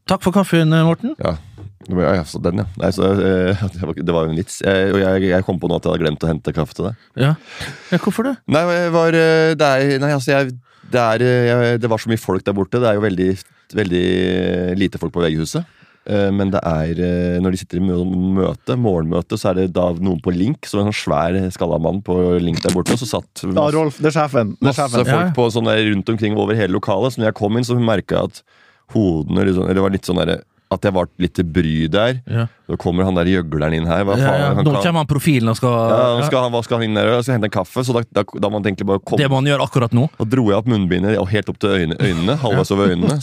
Takk for kaffen, Morten. Ja, så den, ja. Nei, så, det var jo en vits. Og jeg kom på nå at jeg hadde glemt å hente kaffe til deg. Ja, hvorfor det? Nei, det var så mye folk der borte. Det er jo veldig, veldig lite folk på VG-huset. Men det når de sitter i morgenmøte, så det da noen på Link, så en sånn svær skallamann på Link der borte, og så satt Rolf, det sjefen. Masse folk på sånne rundt omkring over hele lokalet. Så når jeg kom inn, så merket jeg at hodene, eller det var litt sånn der, at jeg var litt til bry der. Så kommer han der gjøgleren inn her. Hva faen, nå kommer han profilen og skal... hva skal han inn der? Jeg skal hente en kaffe, så da må han egentlig bare komme. Det må han gjøre akkurat nå. Da dro jeg opp munnbindet helt opp til øynene, halvveis over øynene,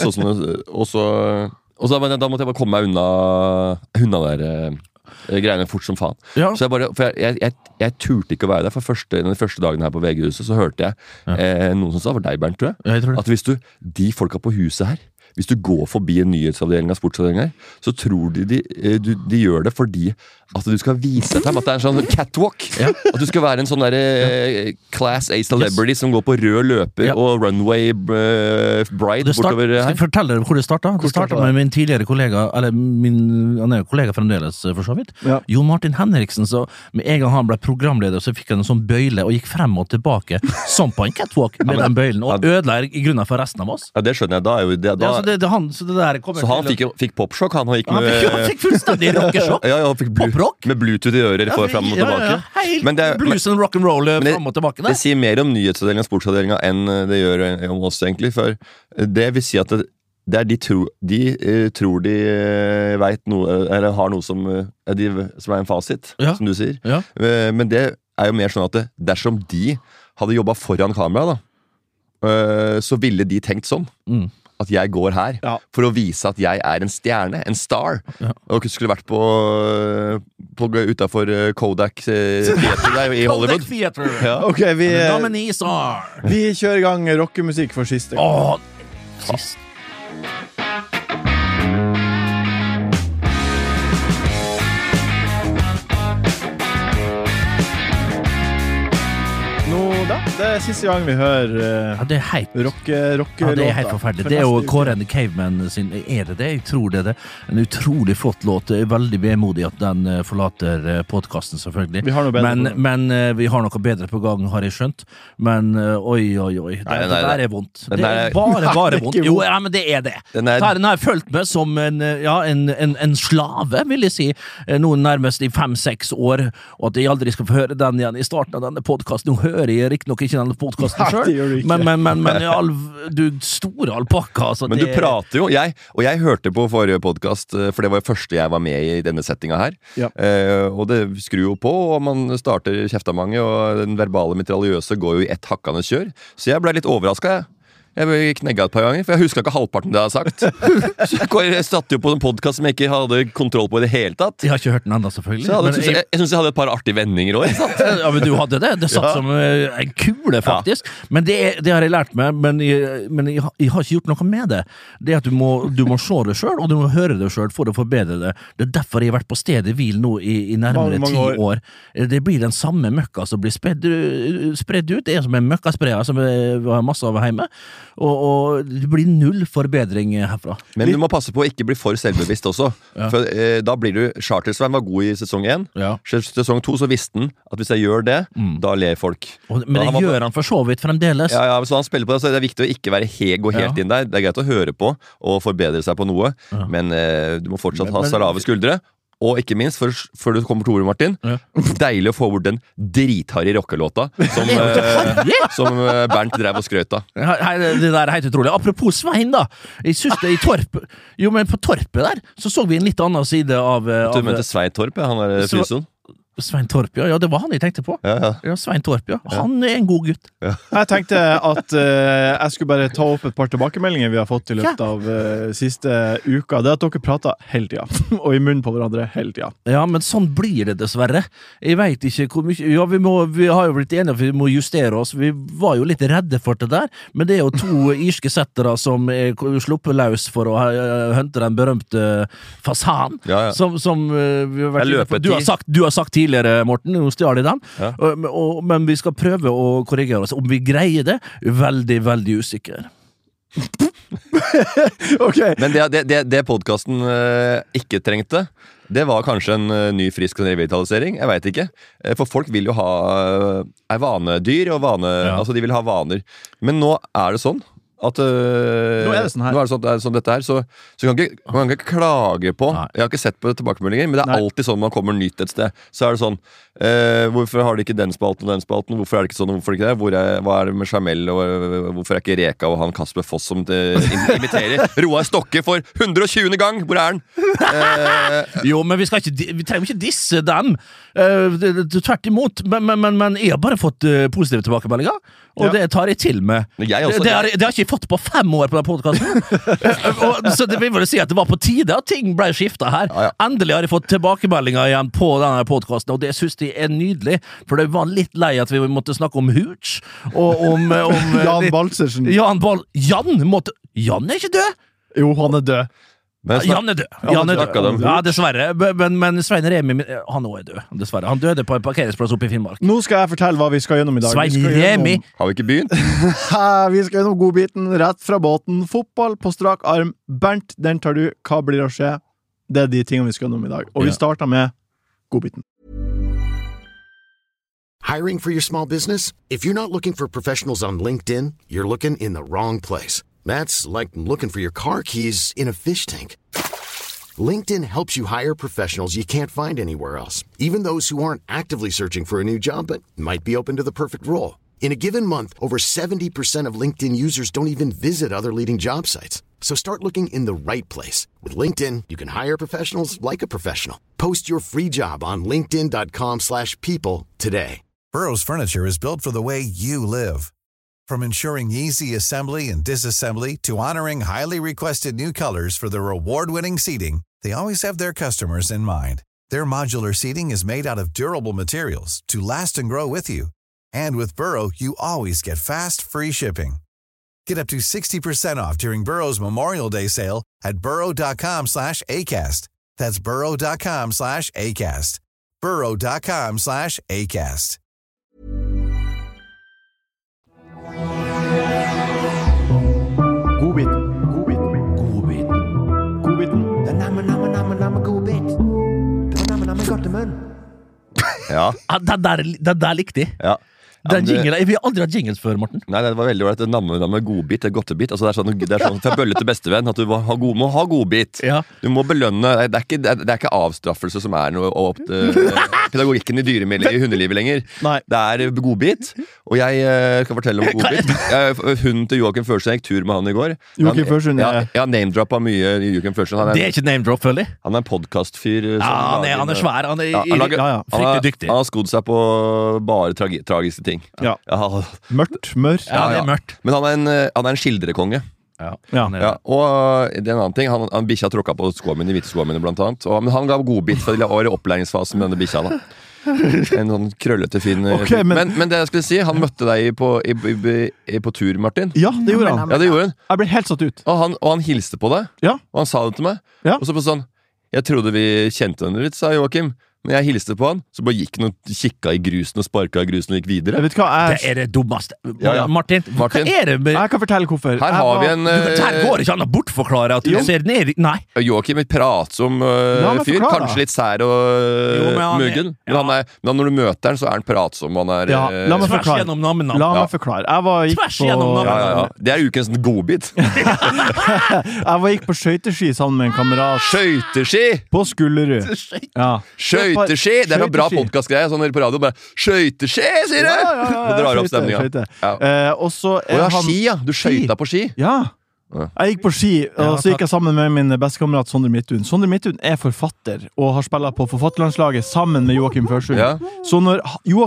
og så da måtte jeg bare komme meg unna der greiene fort som faen. Så jeg turte ikke å være der. For den første dagen her på VG-huset så hørte jeg noen som sa, for deg Bernt, tror jeg, at hvis de folka på huset her, hvis du går forbi en nyhetsavdeling av sportsavdeling her, så tror de gjør det fordi at du skal vise dem at det en sånn catwalk. At du skal være en sånn der class A celebrity som går på rød løper og runway bride bortover her. Skal jeg fortelle dere hvor det startet? Det startet med min tidligere kollega, eller han kollega fremdeles for så vidt, Jon Martin Henriksen. Så med en gang han ble programleder, så fikk han en sånn bøyle og gikk frem og tilbake som på en catwalk med den bøylen, og ødela i grunnen for resten av oss. Ja, det skjønner jeg. Da jo det så han fikk popsjokk, han gikk med... Han fikk fullstendig rockesjokk. Han fikk med Bluetooth i ører for frem og tilbake. Helt blues and rock'n'roll frem og tilbake. Det sier mer om nyhetsavdelingen og sportsavdelingen enn det gjør om oss, egentlig. For det vil si at de tror de vet noe, eller har noe som en fasit, som du sier. Men det jo mer sånn at dersom de hadde jobbet foran kamera, så ville de tenkt sånn. At jeg går her for å vise at jeg en stjerne, en star, og skulle vært utenfor Kodak Theater i Hollywood. Kodak Theater. Ok, vi kjører i gang rockemusikk for siste gang. Sist. Det siste gang vi hører det rockelåta. Det helt forferdelig. Det jo Kåre and the Caveman sin, det? Jeg tror det. En utrolig flott låt. Jeg veldig vemodig at den forlater podcasten, selvfølgelig. Vi har noe bedre men vi har noe bedre på gang, har jeg skjønt. Men oi. Det der vondt. Det bare vondt. Jo, men det det. Den har jeg følt meg som en slave, vil jeg si. Noen nærmest i 5-6 år, og at jeg aldri skal få høre den igjen i starten av denne podcasten. Nå hører jeg riktig nok ikke denne podcasten selv, men du store alpakka, altså, men du prater jo, og jeg hørte på forrige podcast, for det var det første jeg var med i denne settinga her, og det skrur jo på, og man starter kjeftamange, og den verbale mitraljøse går jo i ett hakkende kjør, så jeg ble litt overrasket, Jeg knegget et par ganger, for jeg husker ikke halvparten det jeg har sagt. Så jeg satt jo på en podcast som jeg ikke hadde kontroll på i det hele tatt. Jeg har ikke hørt den enda, selvfølgelig. Jeg synes jeg hadde et par artige vendinger også. Ja, men du hadde det. Det satt som en kule, faktisk. Men det har jeg lært meg, men jeg har ikke gjort noe med det. Det at du må se det selv, og du må høre det selv for å forbedre det. Det derfor jeg har vært på stedet hvil nå i nærmere 10 år. Det blir den samme møkka som blir spredd ut. Det som en møkkaspreia som vi har masse av hjemme. Og det blir null forbedring herfra. Men du må passe på å ikke bli for selvbevisst også. For da blir du Charter-Svein var god i sesong 1. Sesong 2 så visste han at hvis jeg gjør det, da ler folk. Men det gjør han for så vidt fremdeles. Ja, så han spiller på det, så det viktig å ikke gå helt inn der. Det greit å høre på og forbedre seg på noe, men du må fortsatt ha salave skuldre. Og ikke minst, før du kommer til ordet, Martin, deilig å få bort den dritharry rockelåta som Bernt drev og skrøt av. Det der helt utrolig. Apropos Svein da, jeg synes det i Torp, jo, men på Torpet der, så vi en litt annen side av... Du mente Svein Torp, han fysen? Svein Torp, ja, det var han jeg tenkte på. Ja, Svein Torp, ja. Han en god gutt. Jeg tenkte at jeg skulle bare ta opp et par tilbakemeldinger vi har fått i løpet av siste uka. Det at dere prater hele tiden, og i munnen på hverandre hele tiden. Ja, men sånn blir det dessverre. Jeg vet ikke hvor mye... Ja, vi har jo blitt enige at vi må justere oss. Vi var jo litt redde for det der, men det jo 2 irske settere som sluppet løs for å hente den berømte fasan, som vi har vært... Du har sagt tidligere, Morten, nå stjal jeg den, men vi skal prøve å korrigere oss. Om vi greier det, veldig, veldig usikker. Okay. Men det podcasten ikke trengte, det var kanskje en ny frisk revitalisering. Jeg vet ikke. For folk vil jo ha vanedyr, og altså de vil ha vaner. Men nå det sånn at nå det sånn her. Nå det sånn dette her, så man kan ikke klage på. Jeg har ikke sett på tilbakemeldinger, men det alltid sånn man kommer nytt et sted. Så det sånn, hvorfor har de ikke den spalten og den spalten? Hvorfor det ikke sånn, hvorfor ikke det? Hva det med Jamel, og hvorfor ikke Reka og han Kasper Foss som imiterer Roar Stokke for 120. gang? Hvor han? Jo, men vi trenger ikke disse dem. Tvert imot. Men jeg har bare fått positive tilbakemeldinger, og det tar jeg til med. Det har ikke jeg fått på 5 år på den podcasten. Så det vil vel si at det var på tide at ting ble skiftet her. Endelig har jeg fått tilbakemeldinger igjen på denne podcasten, og det synes jeg nydelig, for det var litt lei at vi måtte snakke om Hooch, og om Jan Balsersen. Jan er ikke død! Jo, han død. Jan død. Ja, dessverre. Men Svein Remi, han også død. Dessverre. Han døde på en parkeringsplass oppe i Finnmark. Nå skal jeg fortelle hva vi skal gjennom i dag. Svein Remi. Har vi ikke begynt? Vi skal gjennom godbiten, rett fra båten. Fotball på strak arm. Bernt, den tar du. Hva blir å skje? Det de tingene vi skal gjennom i dag. Og vi starter med godbiten. Hiring for your small business? If you're not looking for professionals on LinkedIn, you're looking in the wrong place. That's like looking for your car keys in a fish tank. LinkedIn helps you hire professionals you can't find anywhere else, even those who aren't actively searching for a new job but might be open to the perfect role. In a given month, over 70% of LinkedIn users don't even visit other leading job sites. So start looking in the right place. With LinkedIn, you can hire professionals like a professional. Post your free job on linkedin.com/people today. Burrow's furniture is built for the way you live. From ensuring easy assembly and disassembly to honoring highly requested new colors for their award-winning seating, they always have their customers in mind. Their modular seating is made out of durable materials to last and grow with you. And with Burrow, you always get fast, free shipping. Get up to 60% off during Burrow's Memorial Day sale at burrow.com/ACAST. That's burrow.com/ACAST. burrow.com/ACAST. Godbiten. Det namme godbit. Det namme godtemunn. Ja. Den der likte jeg. Ja. Den jinglen, vi har aldri hatt jingles før, Morten. Nei, det var veldig ålreit. Namme godbit, godtebit. Altså, det er sånn fra bølle til bestevenn at du må ha godbit. Ja. Du må belønne. Det er ikke avstraffelse som noe pedagogikken i hundelivet lenger. Nei. Det godbit. Og jeg skal fortelle om godbit. Hunden til Joakim Førsund, jeg gikk tur med han i går. Joakim Førsund, Jeg har name-droppet mye Joakim Førsund. Det er ikke name-drop, føler jeg. Han er en podcast-fyr. Ja, han er svær. Han er fryktelig dyktig. Han har skodd seg på bare tragiske ting. Ja. Mørkt. Ja, det er mørkt. Men han er en skildrekonge. Ja. Og det er en annen ting. Han bikkja tråkka på skoene mine, de hvite skoene mine blant annet. Men han gav godbit for det var i opplæringsfasen med denne bikkja da. En sånn krøllete fin okay, men det jeg skulle si, han møtte deg på tur, Martin. Ja, det gjorde han. Ja, det gjorde han. Jeg ble helt satt ut. Og han hilste på deg. Ja. Og han sa det til meg. Ja. Og så på sånn, jeg trodde vi kjente henne litt, sa Joakim. Men jeg hilste på han, så bare gikk han og kikka i grusen og sparka i grusen og gikk videre. Jeg vet hva Det er det dummeste. Ja. Martin, hva er det med... Jeg kan fortelle hvorfor. Her har vi en... Her går ikke an å bortforklare at du ser ned... Nei. Joakim er pratsom fyr, kanskje litt sær og muggen. Men når du møter han, så er han pratsom. Han er... Ja, la meg Tvers gjennom nammen. La meg forklare. Tvers gjennom nammen. Ja. Det er ukens godbit. Jeg gikk på skøyteski sammen med en kamerat. Skøyteski! På Skullerud. Ja. Skøyteski! Det er en bra podcastgreie, sånn på radio. Bare, skøyteski, sier du! Det drar opp stemninga. Og så ski, ja. Du skøyta på ski? Ja. Jeg gikk på ski, og så gikk jeg sammen med min bestekamerat Sondre Midthun. Sondre Midthun er forfatter, og har spillet på forfatterlandslaget sammen med Joakim Førsund. Ja. Så når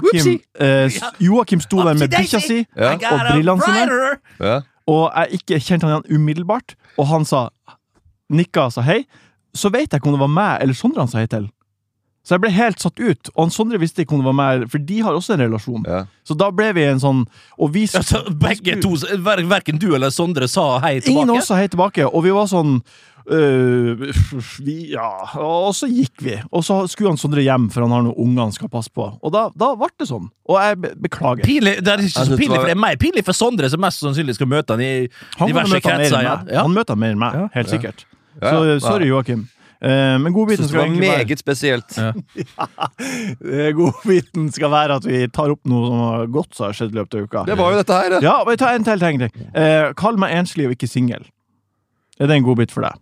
Joakim sto der med bikkja si og brillene sine, og jeg ikke kjente han igjen umiddelbart, og han nikka og sa hei, så vet jeg ikke om det var meg eller Sondre han sa hei til. Så jeg ble helt satt ut, og han Sondre visste ikke om det var meg, for de har også en relasjon. Ja. Så da ble vi en sånn, og vi... begge to, hverken du eller Sondre sa hei tilbake? Ingen også sa hei tilbake, og vi var sånn, Og så gikk vi. Og så skulle han Sondre hjem, for han har noen unger han skal passe på. Og da ble det sånn. Og jeg beklager. Pinlig, det er ikke så pinlig, for det er mer pinlig for Sondre, som mest sannsynlig skal møte han i diverse kretser. Han møter han mer enn meg, helt sikkert. Så sorry, Joakim. Men godbiten skal egentlig være meget spesielt. Godbiten skal være at vi tar opp noe som har gått så har skjedd løpet av uka. Det var jo dette her. Ja, og jeg tar en til ting. Kall meg enslig og ikke single. Er det en godbit for deg?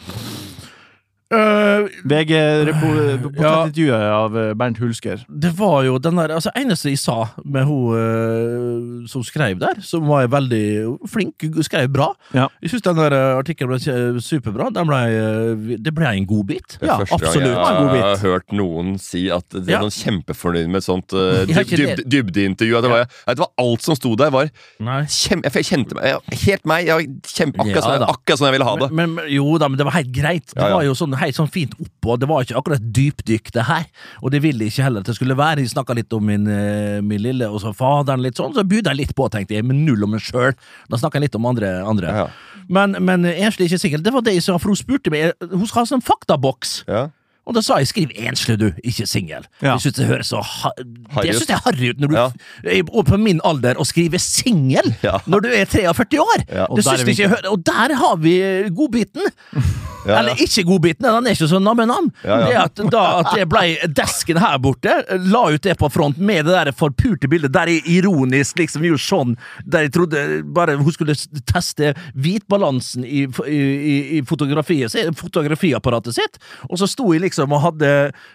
VG-portrettintervjuet av Bernt Hulsker. Det var jo den der, altså eneste jeg sa med hun som skrev der, som var veldig flink, skrev bra. Ja. Jeg synes den der artikkelen ble superbra. Det ble en god bit. Ja, absolutt. Jeg har hørt noen si at de er sånn kjempefornøyd med et sånt dybdeintervju. Det var alt som stod der var jeg kjente meg helt meg, akkurat sånn jeg ville ha det. Men det var helt greit. Det var jo sånn helt sånn fint oppå, det var ikke akkurat dypdykk det her, og det ville ikke heller at det skulle være. Jeg snakket litt om min lille, og så faderen litt sånn, så bydde jeg litt på, tenkte jeg, men null om meg selv. Da snakket jeg litt om andre. Ja. Men enslig ikke sikkert, det var det jeg sa, for hun spurte meg, hun skal ha sånn faktaboks. Ja. Og da sa jeg, skriv enslig du, ikke single. Ja. Jeg synes det høres så det synes jeg harry ut når du og på min alder å skrive single når du er 43 år. Ja. Det synes jeg ikke og der har vi godbiten. Eller ikke godbiten, den er ikke så nam-nam. Det at jeg ble desken her borte, la ut det på front med det der forpurte bildet, der er ironisk liksom jo sånn, der jeg trodde bare hun skulle teste hvitbalansen i fotografiapparatet sitt, og så sto jeg liksom og hadde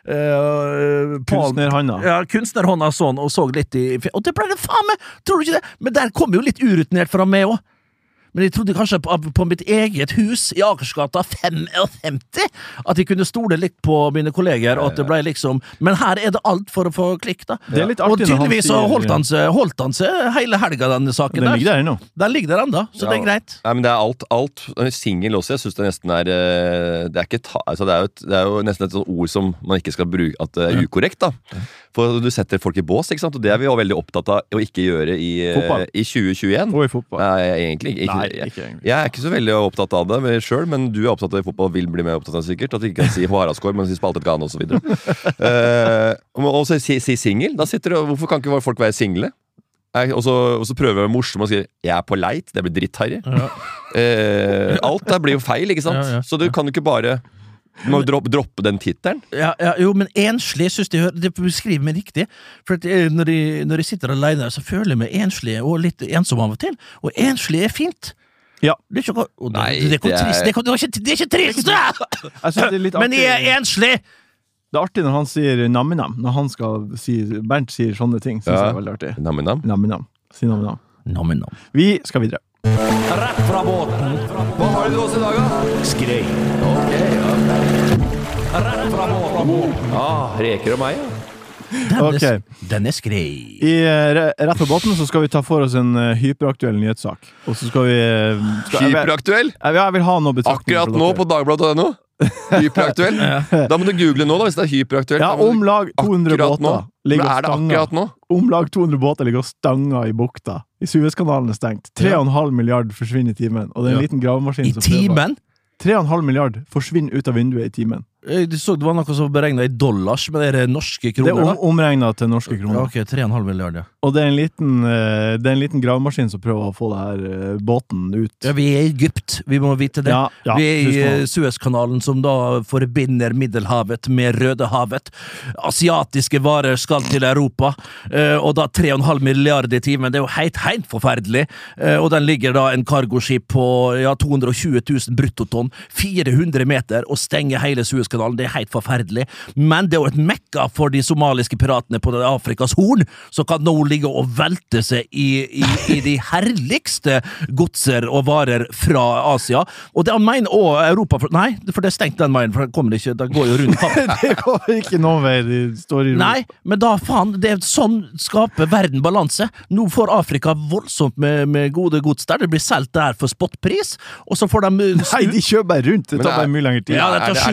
kunstnerhånda sånn, og så litt og det ble det faen meg, tror du ikke det? Men der kom jo litt urutinert fra meg også. Men jeg trodde kanskje på mitt eget hus i Akersgata 55 at jeg kunne stole litt på mine kolleger, og at det ble liksom, men her er det alt for å få klikk da. Det er litt artig, og tydeligvis holdt han seg hele helga, denne saken der. Den ligger der ennå. Den ligger der enda, så det er greit. Nei, men det er alt single også, jeg synes det nesten er det er jo nesten et sånt ord som man ikke skal bruke, at det er ukorrekt da. For du setter folk i bås, ikke sant? Og det er vi jo veldig opptatt av å ikke gjøre i 2021. Og i fotball. Nei, egentlig ikke. Jeg er ikke så veldig opptatt av det selv, men du er opptatt av fotball og vil bli mer opptatt av sikkert. At du ikke kan si Haraskår, men si Spaltet Gane og så videre. Og så si single. Da sitter du, hvorfor kan ikke folk være single? Og så prøver jeg morsom og sier jeg er på leit, det blir dritt-Harry. Alt der blir jo feil, ikke sant? Så du kan jo ikke bare du må droppe den titelen. Jo, men enslig synes det beskriver meg riktig. For at når jeg sitter alene, så føler jeg meg enslig og litt ensom av og til. Og enslig er fint. Ja. Det er ikke trist! Men jeg er enslig! Det er artig når han sier naminam. Når han skal si Bernt sier sånne ting, synes jeg er veldig artig. Naminam. Si naminam. Vi skal videre. Rett fra båten. Hva har du til oss i dag da? Skrei. Rett fra båten. Reker og meg, Den er skrei. Rett fra båten så skal vi ta for oss en hyperaktuell nyhetssak. Og så skal vi hyperaktuell? Jeg vil ha noe betraktning. Akkurat nå på Dagbladet.no? Hyperaktuell? Da må du google nå da, hvis det er hyperaktuelt. Ja, om lag 200 båter ligger og stanger. Om lag 200 båter ligger og stanger i bukta. I Suezkanalen er stengt. 3,5 milliard forsvinner i timen. Og det er en liten gravemaskin som timen? 3,5 milliard forsvinner ut av vinduet i timen. Du så det var noe som beregnet i dollars, men det er norske kroner. Det er omregnet til norske kroner. Ok, 3,5 milliarder. Og det er en liten gravemaskin som prøver å få det her båten ut. Ja, vi er i Egypt, vi må vite det. Vi er i Suezkanalen, som da forbinder Middelhavet med Rødehavet. Asiatiske varer skal til Europa, og da 3,5 milliarder i timen, det er jo helt forferdelig. Og den ligger da en kargoskip på 220 000 bruttotonn, 400 meter, og stenger hele Suezkanalen. Det er helt forferdelig, men det er jo et mekka for de somaliske piratene på Afrikas horn, som kan nå ligge og velte seg i de herligste godser og varer fra Asia, og det han mener også Europa, nei, for det er stengt den veien, for det kommer ikke, det går jo rundt det går ikke noen vei, de står i ro. Nei, men da faen, det er sånn skaper verden balanse. Nå får Afrika voldsomt med gode gods der, det blir selgt der for spotpris, og så får de nei, de kjøper rundt, det tar bare mye lenger tid. Ja, det tar 7 til 11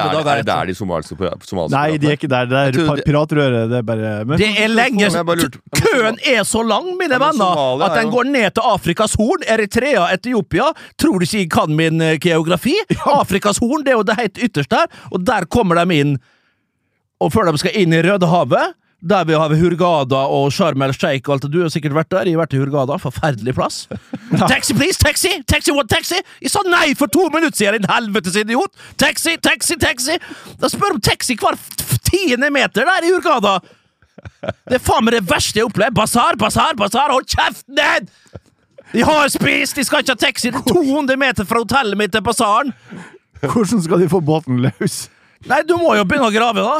dager etter. Er det de somaliske Nei, de er ikke der. Det er piratrøret. Det er bare Det er lenge Køen er så lang, mine venner, at den går ned til Afrikas Horn, Eritrea, Etiopia. Tror du ikke jeg kan min geografi? Afrikas Horn, det er jo det helt ytterst der, og der kommer de inn. Og før de skal inn i Rødehavet, der vi har Hurghada og Sharm el-Sheikh og alt det. Du har sikkert vært der. Jeg har vært i Hurghada. Forferdelig plass. Taxi, please! Taxi! Taxi, what taxi? Jeg sa nei for 2 minutter siden, din helvetes idiot! Taxi, taxi, taxi! Da spør om taxi hver 10. meter der i Hurghada! Det er faen meg det verste jeg opplever. Basar, basar, basar! Hold kjeften ned! De har spist! De skal ikke ha taxi! Det er 200 meter fra hotellet mitt til basaren! Hvordan skal de få båten løs? Nei, du må jo begynne å grave, da!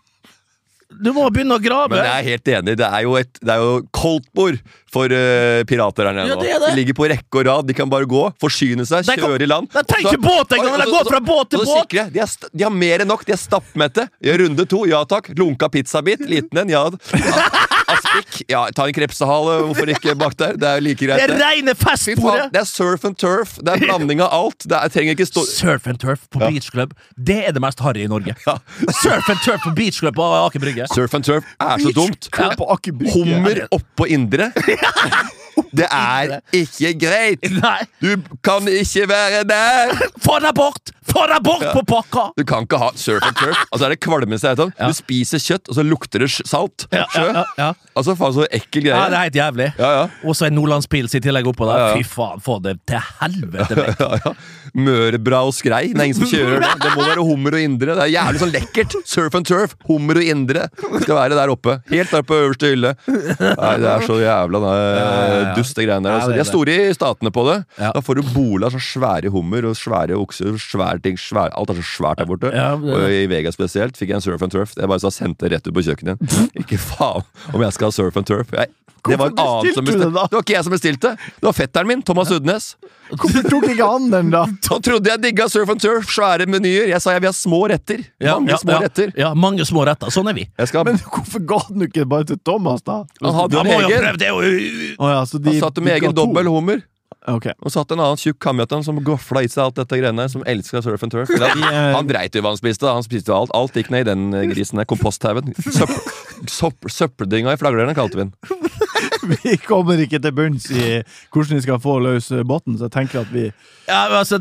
Du må begynne å grave. Men jeg er helt enig. Det er jo koldtbord for pirater her nede. Ja, det er det. De ligger på rekke og rad. De kan bare gå, forsyne seg, kjøre i land. De trenger ikke båt engang! De går fra båt til båt! De har mer enn nok. De er stappmette. Runde 2, ja takk. Lunka pizzabit. Liten en, ja. Aspik. Ja, ta en krepsehale. Hvorfor ikke bak der? Det er jo like greit. Det er reine festbordet! Det er surf and turf. Det er blanding av alt. Jeg trenger ikke stå... Surf and turf på Beach Club. Det er det mest harry i Norge. Ja. Surf and turf på Beach Club på Aker Brygge. Surf and turf er så dumt. Hummer oppå indre. Det er ikke greit. Nei. Du kan ikke være der. Få deg bort! Få deg bort på pakka! Du kan ikke ha surf and turf. Altså er det kvalmeste jeg vet om. Du spiser kjøtt, og så lukter det salt. Sjø. Altså faen så ekkel greie. Ja, det er helt jævlig. Og så en nordlandspils i tillegg oppå der. Fy faen, få det til helvete vekk. Mørebra og skrei. Det er ingen som kjører det. Det må være hummer og indre. Det er jævlig sånn lekkert. Surf and turf, hummer og indre skal være der oppe. Helt der på øverste hylle. Nei, det er så jævla duste greiene der. Altså. De er store i statene på det. Da får du bola så svære hummer og svære okser og svære ting. Alt er så svært der borte. Og i Vegas spesielt fikk jeg en surf and turf. Jeg bare så sendte rett ut på kjøkkenet. Ikke faen om jeg skal ha surf and turf. Det var en annen som bestilte. Det var ikke jeg som bestilte. Det var fetteren min, Thomas Udnes. Hvorfor tok ikke han den da? Han trodde jeg digga surf and turf, svære menyer. Jeg sa vi har små retter. Mange små retter. Ja, mange små retter. Sånn er vi. Men hvorfor ga den ikke bare til Thomas da? Han hadde jo en egen. Han satte med egen dobbel hummer. Okay. Og satt en annen tjukk kamjøtten som gofla i seg alt dette greiene, som elsker surf and turf. Han dreit jo hva han spiste. Han spiste jo alt. Alt gikk ned i den grisen der. Komposthaugen. Søppeldynga i flaglerne kalte vi den. Vi kommer ikke til bunns i hvordan vi skal få løs båten, så jeg tenker at vi... Ja, men altså,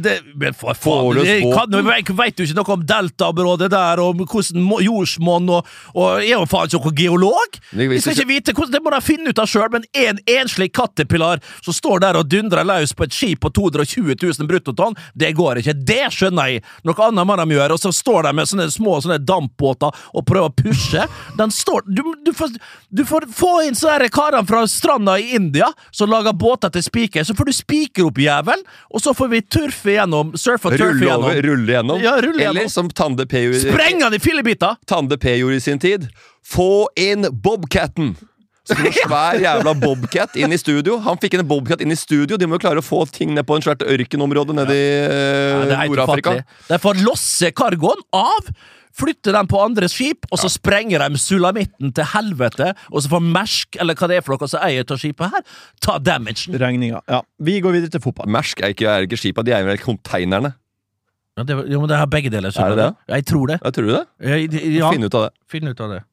jeg vet jo ikke noe om deltaområdet der, og hvordan jordsmonn, og jeg er jo faen ikke noen geolog. Jeg skal ikke vite hvordan, det må jeg finne ut av selv, men en enslig kattepillar som står der og dundrer løs på et skip på 220 000 bruttotonn, det går ikke. Det skjønner jeg. Noe annet må de gjøre, og så står de med sånne små dampbåter og prøver å pushe. Den står... Du får få inn sånne karene fra stranda i India som lager båter til spiker, så får du spiker opp jævel, og så får vi turfe gjennom, surfe og turfe gjennom. Rulle gjennom. Ja, rulle gjennom. Eller som Tande P gjorde... Spreng han i fillebiter! Tande P gjorde i sin tid. Få inn Bobcatten! Så en svær jævla Bobcat inn i studio. Han fikk en Bobcat inn i studio. De må jo klare å få ting ned på en svært ørkenområde nede i Nord-Afrika. De får losse kargoen av, flytte dem på andres skip, og så sprenger de sulamitten til helvete, og så får Mersk, eller hva det er for noe som eier til skipet her, ta damagen. Regninga. Ja, vi går videre til fotball. Mersk er ikke skipet, de er jo konteinerne. Ja, men det har begge deler. Er det det? Jeg tror det. Jeg tror det? Ja. Finn ut av det. Finn ut av det.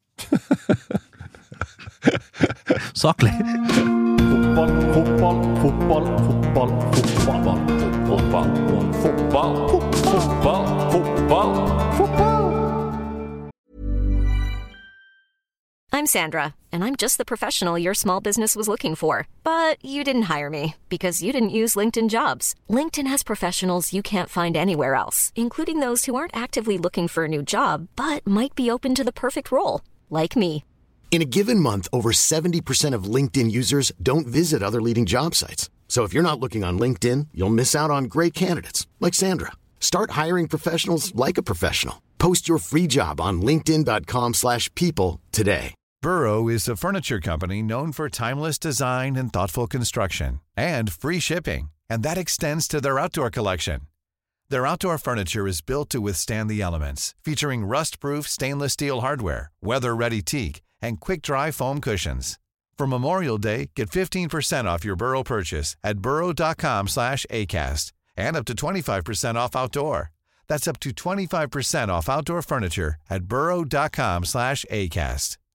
Saklig. Fotball, fotball, fotball, fotball, fotball, fotball, fotball, fotball, fotball, fotball. I'm Sandra, and I'm just the professional your small business was looking for. But you didn't hire me because you didn't use LinkedIn Jobs. LinkedIn has professionals you can't find anywhere else, including those who aren't actively looking for a new job, but might be open to the perfect role, like me. In a given month, over 70% of LinkedIn users don't visit other leading job sites. So if you're not looking on LinkedIn, you'll miss out on great candidates like Sandra. Start hiring professionals like a professional. Post your free job on linkedin.com/people today. Burrow is a furniture company known for timeless design and thoughtful construction and free shipping, and that extends to their outdoor collection. Their outdoor furniture is built to withstand the elements, featuring rust-proof stainless steel hardware, weather-ready teak, and quick-dry foam cushions. For Memorial Day, get 15% off your Burrow purchase at burrow.com/ACAST and up to 25% off outdoor. That's up to 25% off outdoor furniture at burrow.com/acast.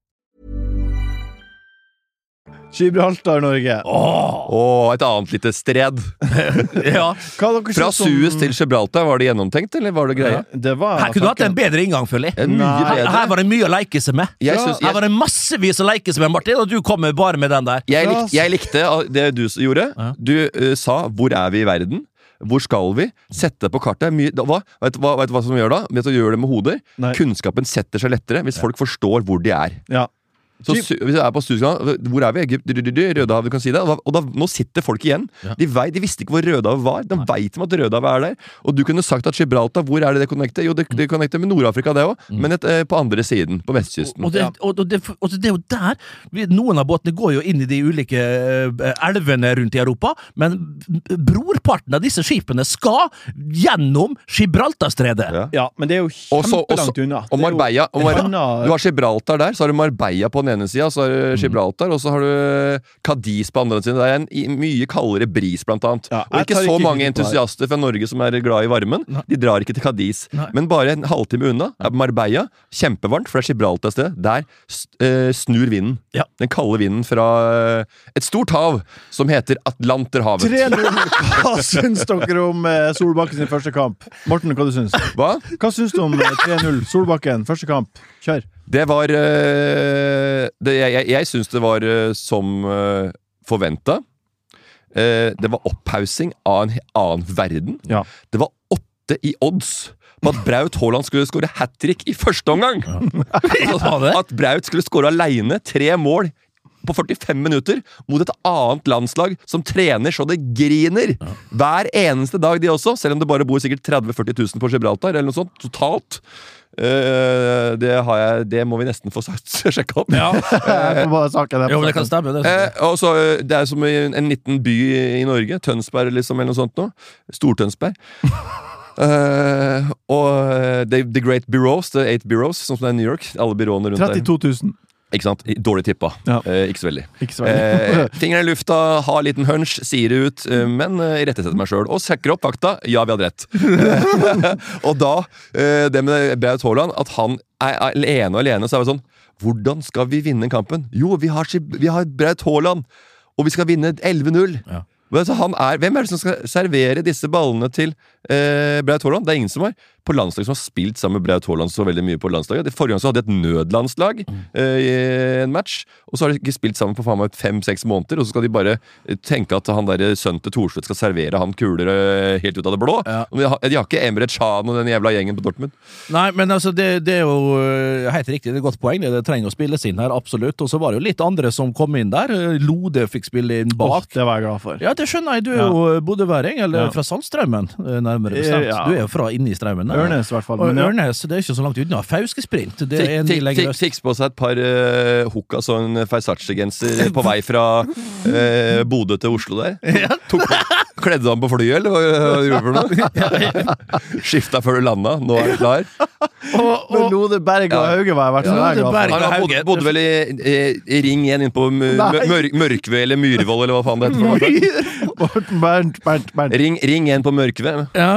Gibraltar, Norge. Et annet lite stred. Ja. Fra Suez til Gibraltar, var det gjennomtenkt, eller var det greie? Det var her kunne du hatt en bedre inngang, føler jeg. Her var det mye å leke seg med. Her var det massevis å leke seg med, Martin, og du kommer bare med den der. Jeg likte det du gjorde. Du sa, hvor er vi i verden? Hvor skal vi? Sette det på kartet. Vet du hva som gjør da? Vet du gjør det med hoder? Nei. Kunnskapen setter seg lettere hvis folk forstår hvor de er. Ja. Så hvis jeg er på Suezkanalen, hvor er vi? Egypt, Rødehavet, du kan si det. Og nå sitter folk igjen. De visste ikke hvor Rødehavet var. De vet om at Rødehavet er der. Og du kunne sagt at Gibraltar, hvor er det connecter? Jo, det connecter med Nord-Afrika, det også, men på andre siden, på vestkysten. Og det er jo der noen av båtene går jo inn i de ulike elvene rundt i Europa, men brorparten av disse skipene skal gjennom Gibraltarstredet. Ja, men det er jo kjempelangt unna. Og Marbella. Du har Gibraltar der, så har du Marbella på den ene siden, så har du Gibraltar, og så har du Cadiz på andre siden. Det er en mye kaldere bris, blant annet. Og ikke så mange entusiaster fra Norge som er glad i varmen. De drar ikke til Cadiz. Men bare en halvtime unna er Marbella. Kjempevarmt, for det er Gibraltar sted. Der snur vinden. Den kalde vinden fra et stort hav som heter Atlanterhavet. 3-0. Hva syns dere om Solbakken sin første kamp? Morten, hva du syns? Hva syns du om 3-0 Solbakken, første kamp? Kjør. Det var jeg syns det var som forventet. Det var opphausing av en annen verden. Det var 8 i odds på at Braut Haaland skulle skåre hat-trick i første omgang. At Braut skulle skåre alene 3 mål på 45 minutter mot et annet landslag som trener så det griner hver eneste dag, de også, selv om det bare bor sikkert 30-40 000 på Gibraltar eller noe sånt, totalt. Det må vi nesten få sjekka opp. Jo, men det kan stemme det. Det er som en liten by i Norge, Tønsberg liksom, eller noe sånt nå. Stor-Tønsberg. Og The Great Bureaus, The 8 Bureaus, som er i New York, alle byråene rundt 32 000. Ikke sant? Dårlig tippa. Ikke så veldig. Fingeren i lufta, ha en liten hunch, sier det ut, men rettesetter meg selv. Og sjekker opp fakta. Ja, vi hadde rett. Og da, det med Braut Haaland, at han er alene, så er det sånn, hvordan skal vi vinne kampen? Jo, vi har Braut Haaland, og vi skal vinne 11-0. Hvem er det som skal servere disse ballene til Braut Haaland? Det er ingen som har på landslag som har spilt sammen med Braut Haaland så veldig mye på landslaget. Forrige gang så hadde de et nødlandslag i en match, og så har de ikke spilt sammen på 5-6 måneder, og så skal de bare tenke at han der sønnen til Thorstvedt skal servere han kuler helt ut av det blå. De har ikke Emre Can og den jævla gjengen på Dortmund. Nei, men altså, det er jo helt riktig, det er et godt poeng. Det trenger å spilles inn her, absolutt. Og så var det jo litt andre som kom inn der. Lode fikk spille inn bak. Det var jeg glad for. Ja, det skjønner jeg. Du er jo bodøværing, eller fra Sandstraumen, nærmere bestemt. Du er jo fra inne i Straumen. Ørnes, i hvert fall. Ørnes, det er ikke så langt unna. Fauskesprint, det er en mil lenger øst. Fiks på seg et par hukka sånn Versace-genser på vei fra Bodø til Oslo der. Kledde han på flyet, eller hva gjorde du for noe? Skifta før du landet, nå er du klar. Men Lode Berg og Hauge var i hvert fall Han bodde vel i Ring 1 inn på Mørkve eller Myrvoll, eller hva faen det heter. Bernt. Ring 1 på Mørkve.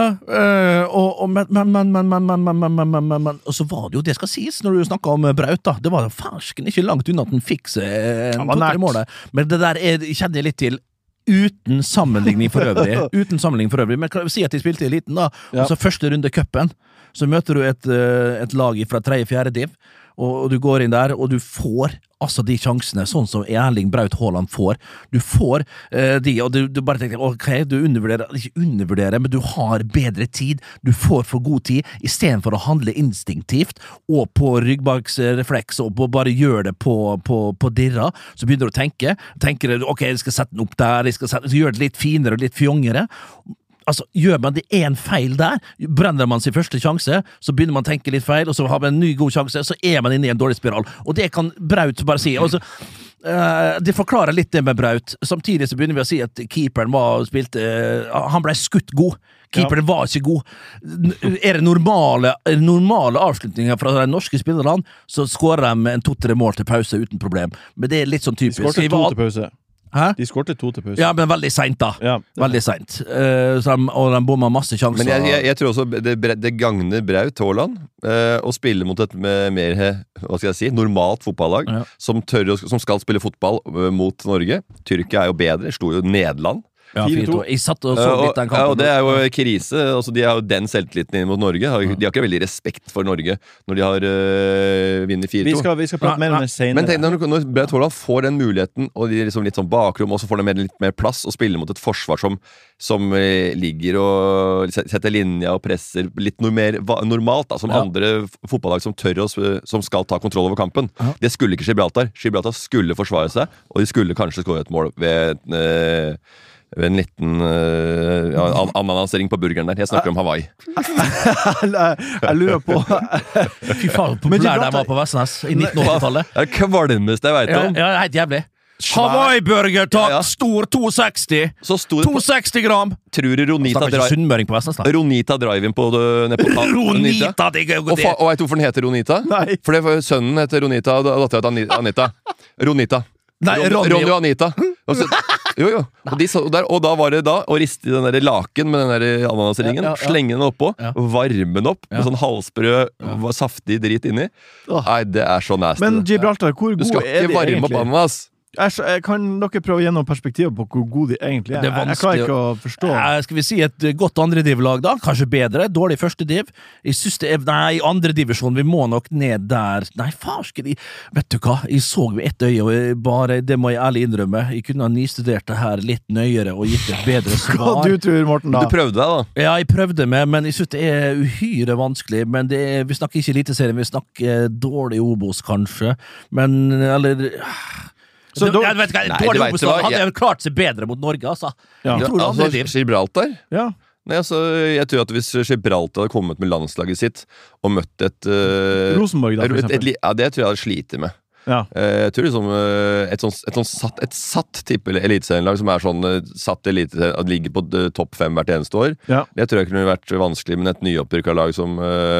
Men og så var det jo det skal sies når du snakket om Braut da. Det var farsken ikke langt unna at den fikk seg en totter i målet. Men det der kjenner jeg litt til uten sammenligning for øvrig. Men kan vi si at de spilte i eliten da, og så første runde cupen, så møter du et lag fra 3.-4. div, og du går inn der, og du får altså de sjansene, sånn som Erling Braut Haaland får. Du får de, og du bare tenker, ok, du ikke undervurderer, men du har bedre tid, du får for god tid, i stedet for å handle instinktivt, og på ryggbaksrefleks, og bare gjøre det på dirra, så begynner du å tenker du, ok, jeg skal sette den opp der, så gjør det litt finere og litt fjongere. Altså, gjør man det en feil der, brenner man sin første sjanse, så begynner man å tenke litt feil, og så har man en ny god sjanse, så er man inne i en dårlig spiral. Og det kan Braut bare si. Og så, det forklarer litt det med Braut. Samtidig så begynner vi å si at keeperen han ble skutt god. Keeperen var ikke god. Er det normale avslutninger fra de norske spillerne, så skårer de en 2-3 mål til pause uten problem. Men det er litt sånn typisk. Skåret 2 til pause. Hæ? De skårte 2 til pause. Ja, men veldig sent da. Ja. Veldig sent. Og de bomma masse sjanser. Men jeg tror også det gagner Braut Haaland å spille mot et mer, hva skal jeg si, normalt fotballag, som skal spille fotball mot Norge. Tyrkia er jo bedre, slo jo Nederland. Ja, 4-2. Jeg satt og så litt den kampen. Og det er jo krise. Altså, de har jo den selvtilliten inn mot Norge. De har ikke veldig respekt for Norge når de har vinner 4-2. Vi skal prate mer om det senere. Men tenk når Braut Haaland får den muligheten, og de liksom litt sånn bakrom, og så får de litt mer plass og spiller mot et forsvar som ligger og setter linja og presser litt noe mer normalt, da, som andre fotballag som tør som skal ta kontroll over kampen. Det skulle ikke Gibraltar. Gibraltar skulle forsvare seg, og de skulle kanskje skåre et mål ved en liten ananasering på burgeren der. Jeg snakker om Hawaii. Jeg lurer på Fy faen, populær der var på Vestnes i 1980-tallet. Det er det kvalmeste jeg vet om. Ja, helt jævlig. Hawaii-burger, takk! Stor 260! 260 gram! Tror du Ronita Drive-in på Ronita, det er jo det. Og vet du hvorfor den heter Ronita? Nei. For sønnen heter Ronita, og datteren heter Anita. Ronita. Ronny og Anita. Jo. Og da var det å riste i den der laken med den der ananasringen, slenge den oppå, varme den opp med sånn halsbrød, saftig drit inni. Nei, det er så nasty. Men Gibraltar, hvor god er de egentlig? Du skal ikke varme opp ananas. Kan dere prøve å gi noen perspektiver på hvor god de egentlig er? Jeg klarer ikke å forstå. Skal vi si et godt andrediv-lag da? Kanskje bedre, dårlig første div. Jeg synes det er, andre divisjon, vi må nok ned der. Nei, farske de. Vet du hva? Jeg så ved ett øye, og det må jeg ærlig innrømme. Jeg kunne ha nystudert det her litt nøyere og gitt et bedre svar. Hva du tror, Morten, da? Du prøvde deg da? Ja, jeg prøvde meg, men jeg synes det er uhyre vanskelig. Men vi snakker ikke eliteserien, vi snakker dårlig Obos, kanskje. Men, eller... Så jeg vet ikke, dårlig Obos hadde jeg klart seg bedre mot Norge, altså. Gibraltar? Ja. Nei, jeg tror at hvis Gibraltar hadde kommet med landslaget sitt og møtt et Rosenborg da, for eksempel. Det tror jeg hadde slitet med. Ja. Jeg tror liksom et satt tippe eliteserienlag som er sånn satt elite, at ligger på topp 5 hvert eneste år. Det tror jeg kunne vært vanskelig, men et nyopprykket lag som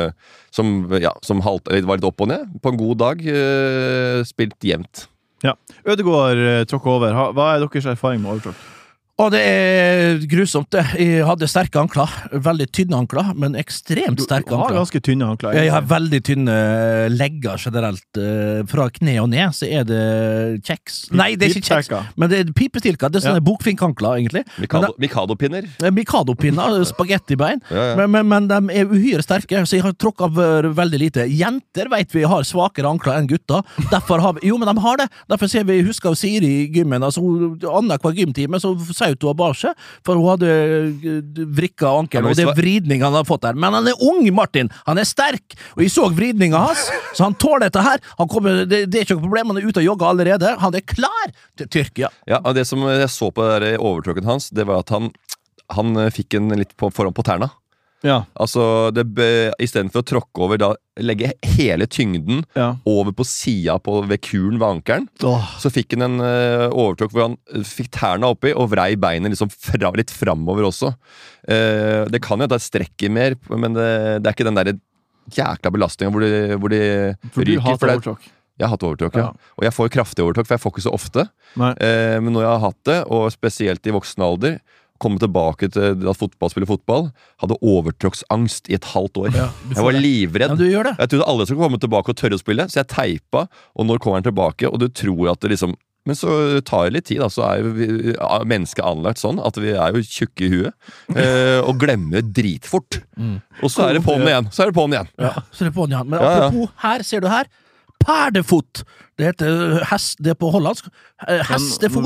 var litt opp og ned på en god dag, spilt jevnt. Ja. Ødegaard tråkker over. Hva er deres erfaring med overtråkk? Og det er grusomt det. Jeg hadde sterke ankler. Veldig tynne ankler, men ekstremt sterke ankler. Du har ganske tynne ankler. Jeg har veldig tynne legger generelt. Fra kne og ned så er det kjeks. Nei, det er ikke kjeks, men det er pipestilker. Det er sånne bokfinkankler, egentlig. Mikado-pinner. Mikado-pinner, spagettibein. Men de er uhyre sterke, så jeg har tråkket over veldig lite. Jenter vet vi har svakere ankler enn gutter. Derfor har vi, jo, men de har det. Derfor ser vi, husker Siri i gymmen, altså Anna hver gymtime, så sier hun Basje, for hun hadde vrikka ankelen, og det er vridning han har fått der. Men han er ung, Martin. Han er sterk, og jeg så vridninga hans, så han tåler dette her. Det er ikke noe problem, han er ute og jogger allerede. Han er klar til Tyrkia. Ja, og det som jeg så på det der overtråkken hans, det var at han fikk en litt foran på tærne. Ja. Altså, i stedet for å tråkke over, da legge hele tyngden over på sida ved kulen ved ankeren, så fikk han en overtråkk hvor han fikk tærne oppi og vrei beinet liksom litt framover også. Det kan jo at det strekker mer, men det er ikke den der jækla belastningen hvor de for du hater overtråkk? Jeg har hatt overtråkk, ja. Og jeg får kraftig overtråkk, for jeg får ikke så ofte. Men når jeg har hatt det, og spesielt i voksen alder, komme tilbake til at fotball spiller fotball, hadde overtråksangst i et halvt år. Jeg var livredd. Jeg trodde alle skulle komme tilbake og tørre å spille, så jeg teipa, og når kommer han tilbake, og du tror at det liksom... Men så tar det litt tid, da, så er jo mennesket anlagt sånn, at vi er jo tjukke i huet, og glemmer dritfort. Og så er det på'n igjen. Så er det på'n igjen. Men apropos, her, ser du her, perdefot. Det heter det er på hollandsk. Hestefot.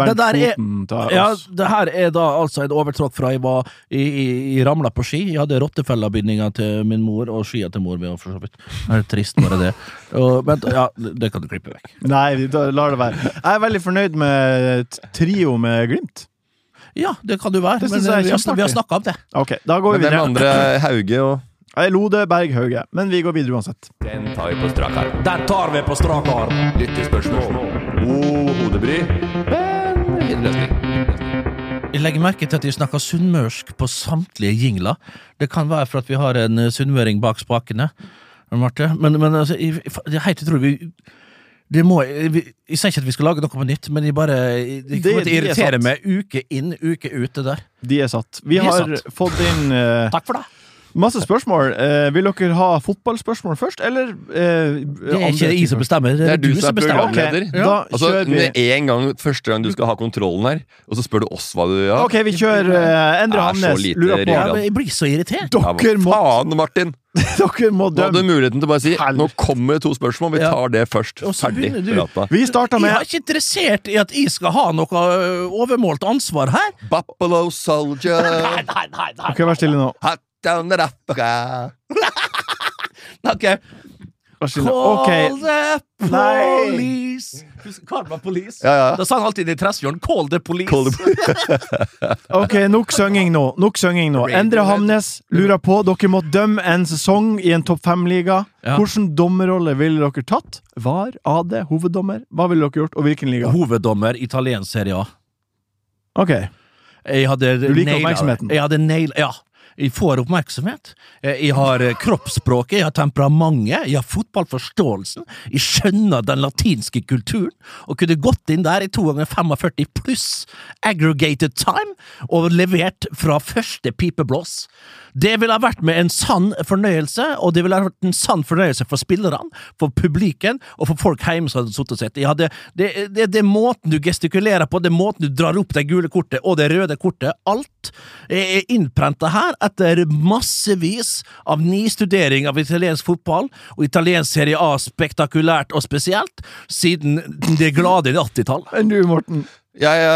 Det her er da altså en overtråkk fra jeg var i ramla på ski. Jeg hadde rottefellabindinga til min mor og skia til mor min, for så vidt. Det er trist bare det. Men ja, det kan du klippe vekk. Nei, la det være. Jeg er veldig fornøyd med trio med Glimt. Ja, det kan du være, men vi har snakket om det. Ok, da går vi videre. Men den andre Hauge og... Lode, Berg, Hauge. Men vi går videre uansett. Den tar vi på strak arm. Den tar vi på strak arm. Lyttespørsmål. Hodebry. Men innløsning. Jeg legger merke til at de snakker sunnmørsk på samtlige jingler. Det kan være for at vi har en sunnmøring bak spakene. Men altså, det er helt utrolig. Jeg sier ikke at vi skal lage noe på nytt, men det kommer til å irritere meg uke inn, uke ut det der. De satt. Vi har fått inn Takk for det. Masse spørsmål. Vil dere ha fotballspørsmål først, eller det ikke jeg som bestemmer. Det du som bestemmer. Okay. Da kjører vi. Første gang du skal ha kontrollen her, og så spør du oss hva du gjør. Ok, vi kjører Endre Hamnes. Lurer på. Jeg blir så irritert. Faen, Martin! Dere må dømme. Du hadde muligheten til å bare si nå kommer det 2 spørsmål, vi tar det først. Ferdig. Vi starter med Jeg er ikke interessert i at jeg skal ha noe overmålt ansvar her. Buffalo Soldier. Nei. Ok, vær stille nå. Down the Africa. Ok. Call the police. Call the police. Ja. Da sa han alltid i Tressfjorden, call the police. Ok, nok synging nå. Endre Hamnes lurer på, dere må dømme en sesong i en topp 5-liga. Hvilken dommerrolle ville dere tatt? VAR, AD, hoveddommer? Hva ville dere gjort, og hvilken liga? Hoveddommer, italiensk serie A. Ok. Du liker oppmerksomheten? Ja. Jeg får oppmerksomhet. Jeg har kroppsspråket, jeg har temperamentet, jeg har fotballforståelsen, jeg skjønner den latinske kulturen, og kunne gått inn der i 2 ganger 45 pluss aggregated time, og levert fra første pipeblås. Det ville ha vært med en sann fornøyelse, og det ville ha vært en sann fornøyelse for spillerne, for publiken, og for folk hjemme som hadde suttet og sett. Det er måten du gestikulerer på, det er måten du drar opp det gule kortet, og det røde kortet, alt er innprentet her, etter massevis av nistudering av italiensk fotball, og italiensk serie A spektakulært og spesielt, siden det glade 80-tall. Enn du, Morten? Jeg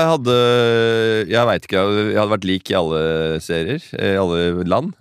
vet ikke, jeg hadde vært lik i alle serier, i alle land.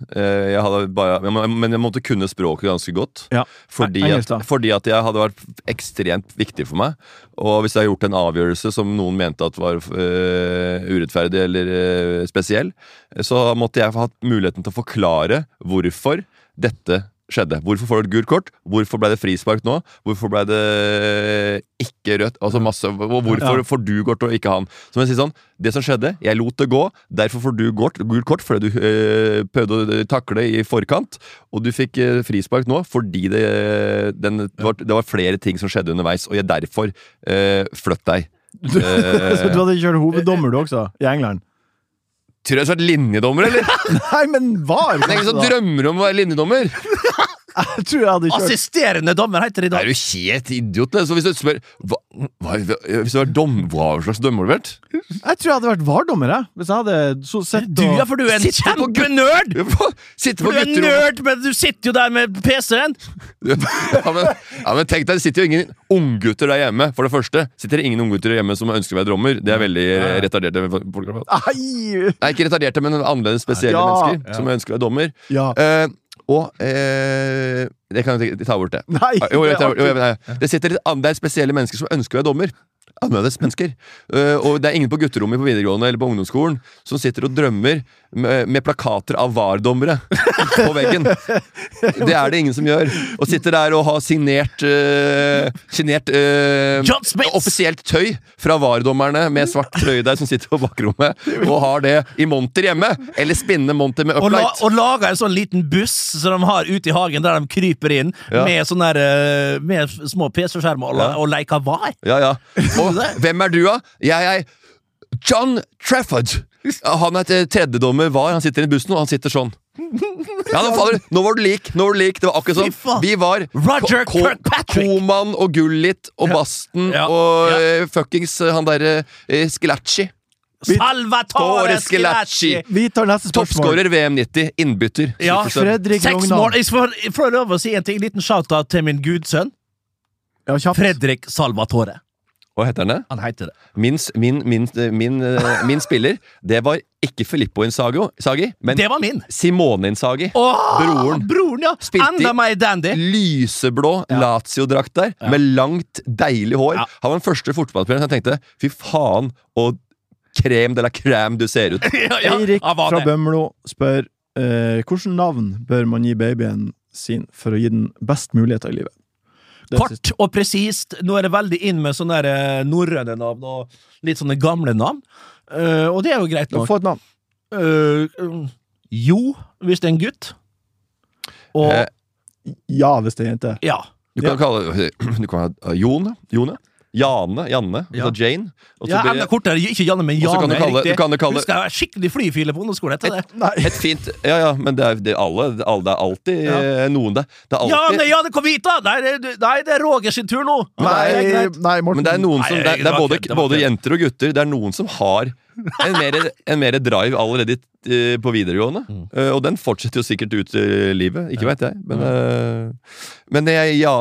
Men jeg måtte kunne språket ganske godt. Ja, fordi at jeg hadde vært ekstremt viktig for meg. Og hvis jeg hadde gjort en avgjørelse som noen mente at var urettferdig eller spesiell, så måtte jeg ha hatt muligheten til å forklare hvorfor dette skjedde. Hvorfor får du et gult kort? Hvorfor ble det frispark nå? Hvorfor ble det ikke rødt? Altså masse, og hvorfor får du kort og ikke han? Så jeg sier sånn, det som skjedde, jeg lot det gå, derfor får du gult kort, fordi du prøvde å takle i forkant, og du fikk frispark nå, fordi det var flere ting som skjedde underveis, og jeg derfor flytt deg. Så du hadde kjørt hoveddommer du også, i England? Tror du jeg har vært linjedommer, eller? Nei, men var det er ingen som drømmer om å være linjedommer. Jeg tror jeg hadde kjørt assisterende dommer heter det i dag. Er du helt idiot? Så hvis du spør hvis du var hva slags dommer har du vært? Jeg tror jeg hadde vært VAR-dommer, jeg. Hvis jeg hadde så sett for du er en kjempenerd! Sitter på du er nerd, men du sitter jo der med PC-en! men tenk deg, det sitter jo ingen unggutter der hjemme. For det første sitter det ingen unggutter hjemme som ønsker å være dommer. Det er veldig retarderte folk. Nei, ikke retarderte, men annerledes spesielle mennesker som ønsker å være dommer. Ja. Det kan jeg ta bort det. Nei, det er spesielle mennesker som ønsker å være dommer. Annerledes mennesker. Og det er ingen på gutterommet på videregående eller på ungdomsskolen som sitter og drømmer med plakater av VAR-dommere på veggen. Det er det ingen som gjør. Og sitter der og har signert offisielt tøy fra VAR-dommerne med svart trøye der som sitter på bakrommet og har det i monter hjemme. Eller spinnende monter med uplight. Og lager en sånn liten buss som de har ute i hagen der de kryper inn med sånne der, med små PC-skjermer og leker VAR. Ja. Og hvem er du da? Jeg er John Trafford. Han er tredjedommer VAR. Han sitter i bussen, og han sitter sånn. Ja, nå var du lik. Det var akkurat sånn. Vi var Roger Kirkpatrick, Koman og Gullit og Basten og fuckings han der Scilacci. Salvatore Scilacci. Vi tar neste spørsmål. Toppskårer VM 90, innbytter. Ja, Fredrik 6 mål. Jeg får lov å si en ting, liten shout-out til min gudsønn. Fredrik Salvatore. Hva heter han det? Han heter det. Min spiller, det var ikke Filippo Inzaghi, men det var min. Simone Inzaghi. Broren, ja. Enda mer dandy. Lyseblå Lazio-drakt der, med langt, deilig hår. Han var den første fotballspilleren som jeg tenkte, fy faen, og krem de la crème du ser ut. Eirik fra Bømlo spør, hvordan navn bør man gi babyen sin for å gi den best muligheter i livet? Kort og presist. Nå er det veldig inn med sånne norrøne navn og litt sånne gamle navn. Og det er jo greit nok. Få et navn. Jo, hvis det er en gutt. Og ja, hvis det er en jente. Ja. Du kan kalle Jone, Janne, altså Jane. Enda kortere, ikke Janne, men Jane. Du kan kalle Husker jeg skikkelig flyfile på ungdomsskolen etter det. Et fint, men det er alltid noen det. Janne, kom hit da! Nei, det er Roger sin tur nå. Nei, Morten. Men det er noen som, det er både jenter og gutter, det er noen som har en mer drive allerede på videregående, og den fortsetter jo sikkert ut i livet, ikke vet jeg. Men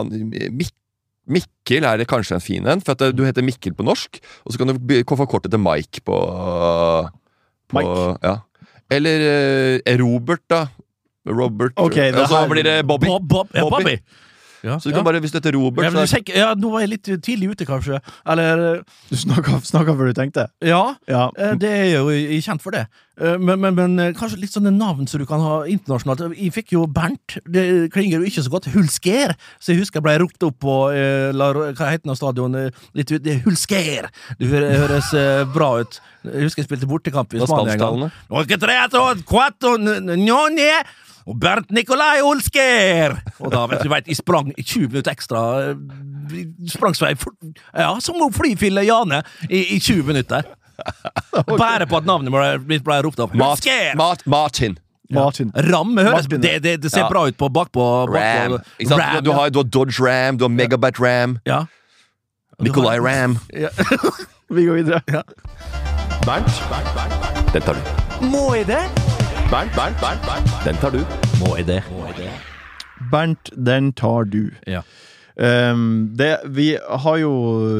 Mikkel er det kanskje en fin en, for at du heter Mikkel på norsk, og så kan du få kortet til Mike på Mike? Ja. Eller Robert da. Robert. Okay, og så blir det Bobby. Bobby. Ja, så du kan bare, hvis det heter Robert nå var jeg litt tidlig ute kanskje. Eller du snakket før du tenkte. Ja. Det er jo kjent for det. Men kanskje litt sånne navn som du kan ha internasjonalt. Jeg fikk jo Bernt. Det klinger jo ikke så godt. Hulsker. Så jeg husker jeg ble ropt opp på hva heter det stadion? Litt ut. Det er Hulsker. Det høres bra ut. Jeg husker jeg spilte bortekamp i Spania en gang. Og Bernt Nikolai Olsker! Og da, jeg sprang 20 minutter ekstra. Sprang som å flyfille Jane i 20 minutter. Bare på at navnet ble ropt opp. Olsker! Martin. Ram, høres, det ser bra ut på bakpå. Ram. Du har Dodge Ram, du har Megabat Ram. Ja. Nikolai Ram. Vi går videre. Ja. Bernt. Den tar du. Må jeg det? Bernt. Den tar du. Må jeg det? Bernt, den tar du. Ja. Vi har jo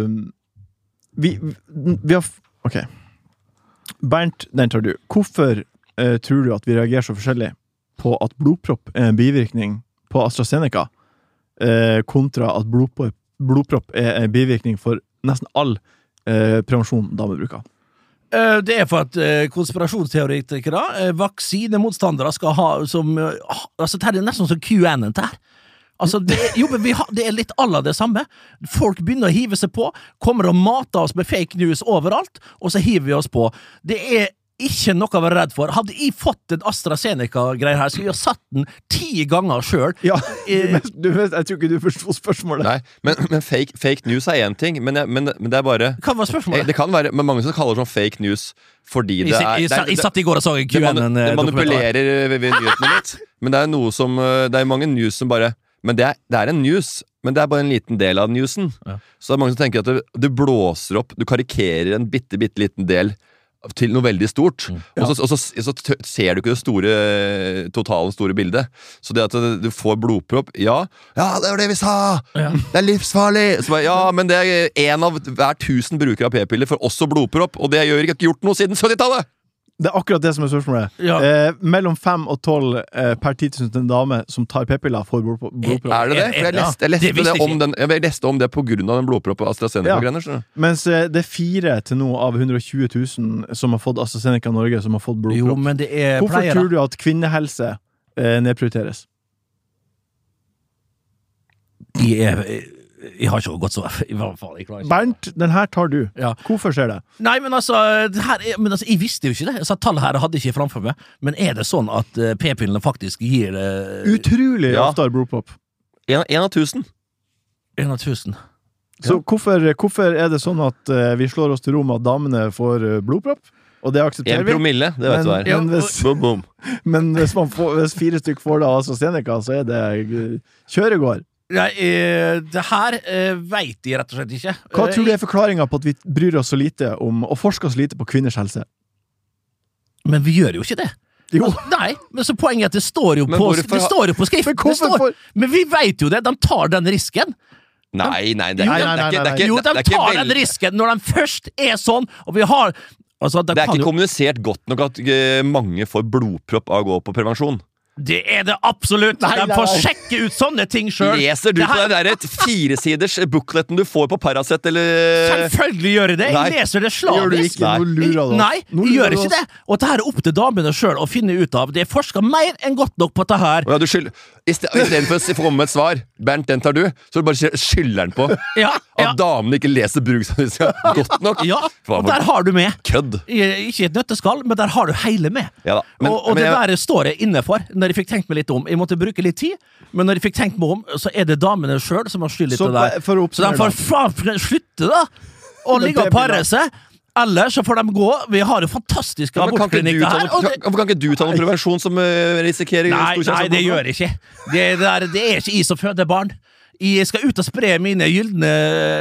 Vi har Ok. Bernt, den tar du. Hvorfor tror du at vi reagerer så forskjellig på at blodpropp er en bivirkning på AstraZeneca, kontra at blodpropp er en bivirkning for nesten all prevensjon damer bruker? Det er for at konspirasjonsteoretikere, vaksinemotstandere skal ha som, altså det er nesten som QAnon det her. Altså, det er litt alle det samme. Folk begynner å hive seg på, kommer og mater oss med fake news overalt, og så hiver vi oss på. Det er ikke noe å være redd for. Hadde jeg fått en AstraZeneca-greie her, skulle jeg ha satt den 10 ganger selv. Ja, jeg tror ikke du forstod spørsmålet. Nei, men fake news er en ting, men det er bare... Hva var spørsmålet? Det kan være, men mange som kaller det sånn fake news, fordi det er... Jeg satt i går og så en QAnon. Det manipulerer ved nyhetene litt, men det er noe som... Det er mange news som bare... Men det er en news, men det er bare en liten del av newsen. Ja. Så det er mange som tenker at du blåser opp, du karikerer en bitte liten del til noe veldig stort, og så ser du ikke det store bildet. Så det at du får blodpropp, ja, det var det vi sa! Ja. Det er livsfarlig! Så bare, men det er en av hver 1000 brukere av p-piller for også blodpropp, og det gjør ikke gjort noe siden 70-tallet! Det er akkurat det som er spørsmålet. Ja. Mellom 5 og 12 per 10 000 en dame som tar p-piller får blodpropp. Er det det? For jeg leste om det på grunn av den blodpropp og AstraZeneca-grener. Mens det er 4 til nå av 120 000 som har fått AstraZeneca i Norge, som har fått blodpropp. Jo, men det er Hvorfor tror du at kvinnehelse nedprioriteres? Jeg har ikke gått så i hvert fall. Bernt, den her tar du. Ja. Hvorfor skjer det? Nei, men altså, jeg visste jo ikke det. Så tallet her hadde jeg ikke framfor meg. Men er det sånn at p-pillene faktisk gir utrolig oftere blodpropp? 1 av 1000. 1 av 1000. Så hvorfor er det sånn at vi slår oss til ro med at damene får blodpropp? Og det aksepterer vi. 1 promille, det vet du hva. Men hvis 4 stykker får det av AstraZeneca, så er det kjøregård. Nei, det her vet jeg rett og slett ikke. Hva tror du er forklaringen på at vi bryr oss så lite om og forsker så lite på kvinners helse? Men vi gjør jo ikke det. Jo. Nei, men så poenget er at det står jo på skrift. Men vi vet jo det, de tar den risken. Nei, det er ikke. Jo, de tar den risken når de først er sånn, og vi har altså, det er ikke kommunisert godt nok at mange får blodpropp av å gå på prevensjon. Det er det absolutt! De får sjekke ut sånne ting selv. Leser du på den der 4-siders bookletten du får på Paracet, eller? Selvfølgelig gjør jeg det! Jeg leser det slavisk. Nei, jeg gjør ikke det. Og dette er opp til damene selv å finne ut av. Det er forsket mer enn godt nok på dette her. Istedenfor å komme med et svar, Bernt, den tar du, så bare skylder den på at damene ikke leser bruksanvisninga godt nok. Ja, og der har du med. Kødd. Ikke et nøtteskall, men der har du hele med. Ja, og det der står jeg inne for, når jeg fikk tenkt meg litt om. Jeg måtte bruke litt tid, men når jeg fikk tenkt meg om, så er det damene selv som har skyld litt det der. Så de får faen slutte da, og ligge og parre seg. Eller så får de gå. Vi har jo fantastiske abortklinikker her. Hvorfor kan ikke du ta noen prevensjon som risikerer Nei, det gjør jeg ikke. Det er ikke jeg som føder barn. Jeg skal ut og spre min gylne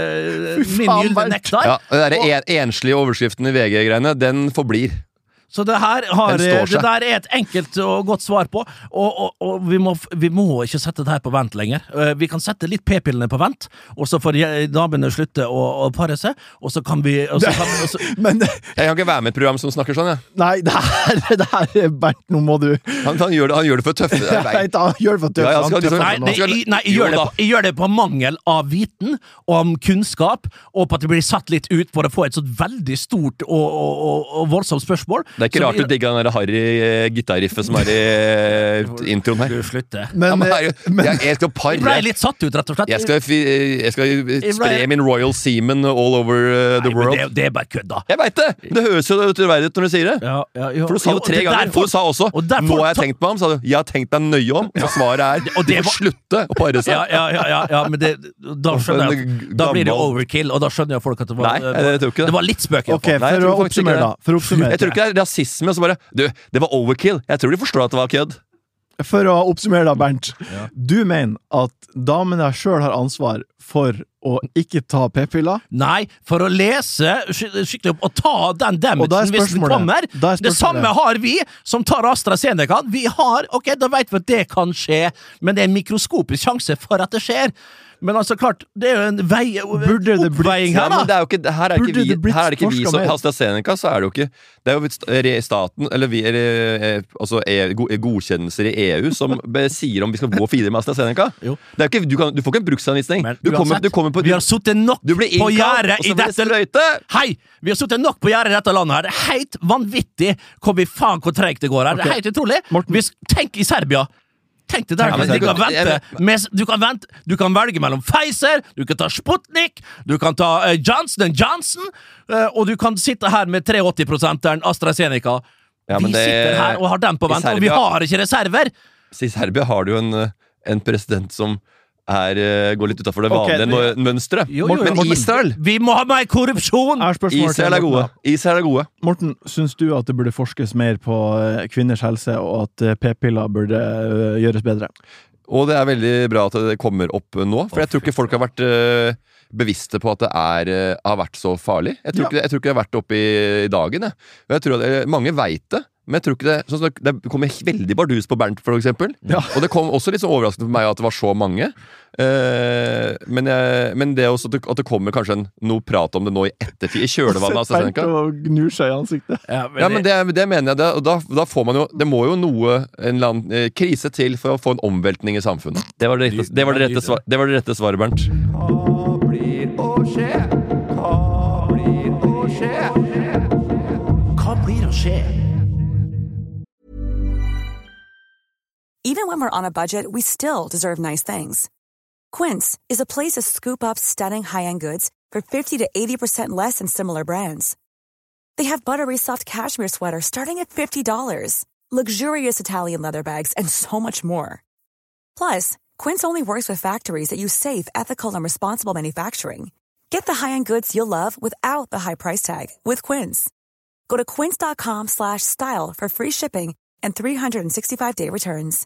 nektar. Ja, det der enslige overskriften i VG-greiene, den forblir. Så det der er et enkelt og godt svar på, og vi må ikke sette det her på vent lenger. Vi kan sette litt p-pillene på vent, og så får damene slutte å pare seg, og så kan vi... Men jeg kan ikke være med et program som snakker sånn, ja. Nei, det her er Bernt, nå må du... Han gjør det for tøft. Han gjør det for tøft. Nei, jeg gjør det på mangel av viten, om kunnskap, og på at det blir satt litt ut for å få et sånt veldig stort og voldsomt spørsmål. Det er ikke rart du digger den der Harry gitarriffet som i introen her. Du slutter. Jeg skal pare. Jeg ble litt satt ut, rett og slett. Jeg skal spre min Royal Seamen all over the world. Det er bare kødd, da. Jeg vet det! Det høres jo utroverdig ut når du sier det. For du sa det 3 ganger. Og du sa også, nå har jeg tenkt meg om, sa du. Jeg har tenkt meg nøye om, og svaret du får slutte å pare seg. Ja, men da skjønner jeg, da blir det overkill, og da skjønner jeg folk at det var litt spøk. Ok, for å oppsummere da. Jeg tror ikke det er rasisme, og så bare det var overkill. Jeg tror de forstår at det var kødd. For å oppsummere da, Bernt. Du mener at damene selv har ansvar for å ikke ta p-piller? Nei, for å lese skikkelig opp og ta den damagen hvis den kommer. Det samme har vi som tar AstraZeneca. Da vet vi at det kan skje, men det er en mikroskopisk sjanse for at det skjer. Men altså, klart, det er jo en oppveiing her, da. Men det er jo ikke, her er det ikke vi som AstraZeneca, så er det jo ikke. Det er jo staten, eller vi altså godkjennelser i EU som sier om vi skal gå videre med AstraZeneca. Det er jo ikke, du får ikke en bruksanvisning. Vi har suttet nok på gjerdet i dette. Hei! Vi har suttet nok på gjerdet i dette landet her. Det er helt vanvittig hvor tregt det går her. Det er helt utrolig. Tenk i Serbia. Tenk det der, du kan vente. Du kan velge mellom Pfizer, du kan ta Sputnik, du kan ta Johnson, og du kan sitte her med 83% AstraZeneca. Vi sitter her og har den på vent, og vi har ikke reserver. I Serbia har du jo en president som går litt utenfor det vanlige mønstret. Men Israel... Vi må ha mer korrupsjon! Israel er gode. Morten, synes du at det burde forskes mer på kvinners helse, og at p-piller burde gjøres bedre? Og det er veldig bra at det kommer opp nå, for jeg tror ikke folk har vært bevisste på at det har vært så farlig. Jeg tror ikke det har vært oppe i dagen. Jeg tror at mange vet det. Men jeg tror ikke det kommer veldig bardus på Bernt, for eksempel. Og det kom også litt så overraskende på meg at det var så mange. Men det også at det kommer kanskje noe prat om det nå i ettertid, i kjølevannet av AstraZeneca. Og gnur seg i ansiktet. Men det mener jeg, og da får man jo, det må jo en eller annen krise til for å få en omveltning i samfunnet. Det var det rette svaret, Bernt. Hva blir å skje? Hva blir å skje? Hva blir å skje? Even when we're on a budget, we still deserve nice things. Quince is a place to scoop up stunning high-end goods for 50 to 80% less than similar brands. They have buttery soft cashmere sweaters starting at $50, luxurious Italian leather bags, and so much more. Plus, Quince only works with factories that use safe, ethical, and responsible manufacturing. Get the high-end goods you'll love without the high price tag with Quince. Go to quince.com/style for free shipping and 365-day returns.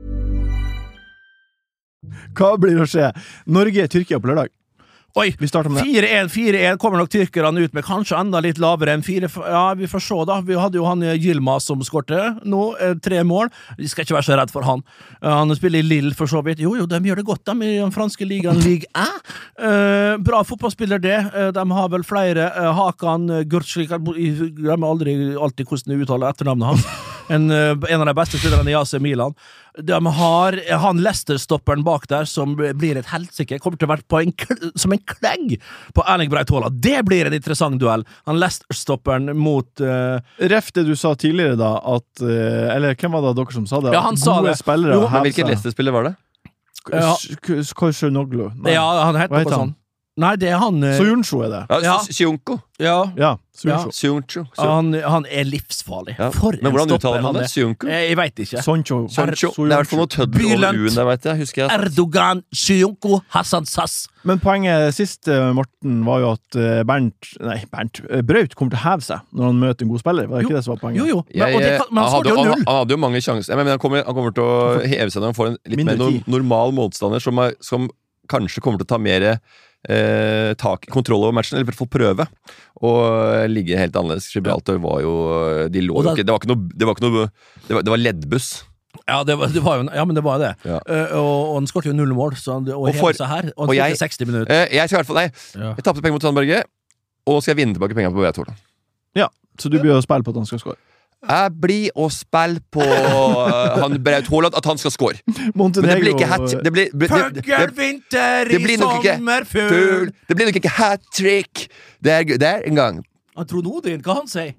Hva blir å skje? Norge-Tyrkia på lørdag. Oi, 4-1 kommer nok tyrkerne ut med, kanskje enda litt lavere enn 4. Ja, vi får se da. Vi hadde jo han Yilmaz som skårte nå, 3 mål. Vi skal ikke være så redd for han. Han spiller i Lille for så vidt. Jo, de gjør det godt, de i den franske ligaen Ligue 1. Bra fotballspiller det. De har vel flere. Hakan Gürtschlik, jeg glemmer aldri alltid hvordan du uttaler etternavnet hans. en av de beste spillerne i AC Milan. De har han Leicester-stopperen bak der som blir et helsike, kommer til å være som en klegg på Erling Braut Haaland. Det blir en interessant duell. Han Leicester-stopperen mot Ref det du sa tidligere da, at eller hvem var det dere som sa det? Ja, han sa det. Spillere, men hvilken Leicester-spiller var det? Korsunoglu. Ja, han heter noe sånn. Nei, det han Soyuncu det. Ja, Sionko. Ja. Sionchu. Han livsfarlig. Ja. For men hvordan uttaler man det? Sionko? Jeg vet ikke. Soncho. Det er i hvert fall noe tøddel over U-en der, vet jeg. Husker jeg. Erdogan, Sionko, Hassan Sass. Men poenget sist, Morten, var jo at Braut kommer til å heve seg når han møter en god spiller. Var det ikke det som var poenget? Jo. Men han hadde jo mange sjanser. Men han kommer til å heve seg når han får en litt mer normal motstander som kanskje kommer til å ta mer kontroll over matchen, eller i hvert fall prøve og ligge helt annerledes. Gibraltar var jo de lå jo ikke, det var leddbuss. Ja, det var jo, men det var det. Ja. Og han skårte jo 0 mål, så og hevet seg her, og han skårte 60 minutter. Jeg skal i hvert fall, jeg tappte penger mot Sandberget, og skal vinne tilbake penger på Braut Haaland. Ja, så du blir å spille på at han skal skåre. Jeg blir å spille på han Braut Haaland at han skal score. Men det blir ikke det blir nok ikke hat-trick. Det er en gang. Han tror noe din, hva han sier?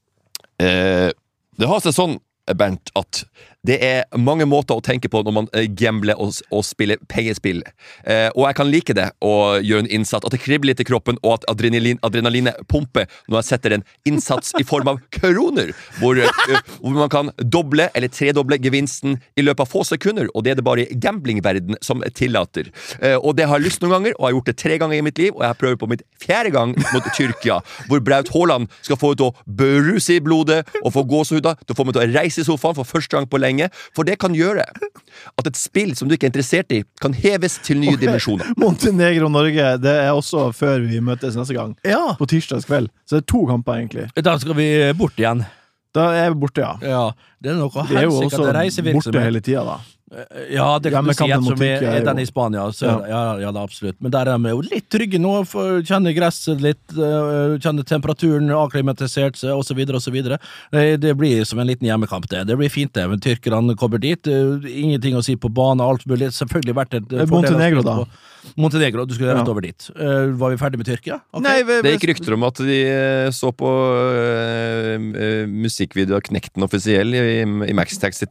Det har seg sånn, Bernt, at det er mange måter å tenke på når man gambler og spiller pengespill. Og jeg kan like det å gjøre en innsats, at det kribler litt i kroppen, og at adrenalinet pumper når jeg setter en innsats i form av kroner, hvor man kan doble eller tredoble gevinsten i løpet av få sekunder, og det er det bare gamblingverden som tillater. Og det har jeg lyst noen ganger, og jeg har gjort det 3 ganger i mitt liv, og jeg prøver på mitt 4. gang mot Tyrkia, hvor Braut Haaland skal få ut å bruse i blodet, og få gåsehuda, til å få meg til å reise i sofaen for første gang på lenge, for det kan gjøre at et spill som du ikke er interessert i, kan heves til nye dimensjoner. Montenegro-Norge, det er også før vi møtes neste gang. Ja. På tirsdagskveld. Så det er 2 kamper, egentlig. Da skal vi bort igjen. Da er vi borte, ja. Det er noe vi er jo også borte hele tiden, da. Ja, det kan du si at som er den i Spania. Så, ja, det absolutt. Men der er vi jo litt trygge nå, kjenner gresset litt, kjenner temperaturen, akklimatisert seg, og så videre, og så videre. Det blir som en liten hjemmekamp, det. Det blir fint, det. Men tyrkerne kommer dit. Ingenting å si på bane, alt mulig. Selvfølgelig vært et Montenegro, da. Montenegro, du skulle rett over dit. Var vi ferdig med Tyrkia? Okay. Nei, det gikk rykter om at de så på musikkvideo av Knekten offisiell i Max Taxi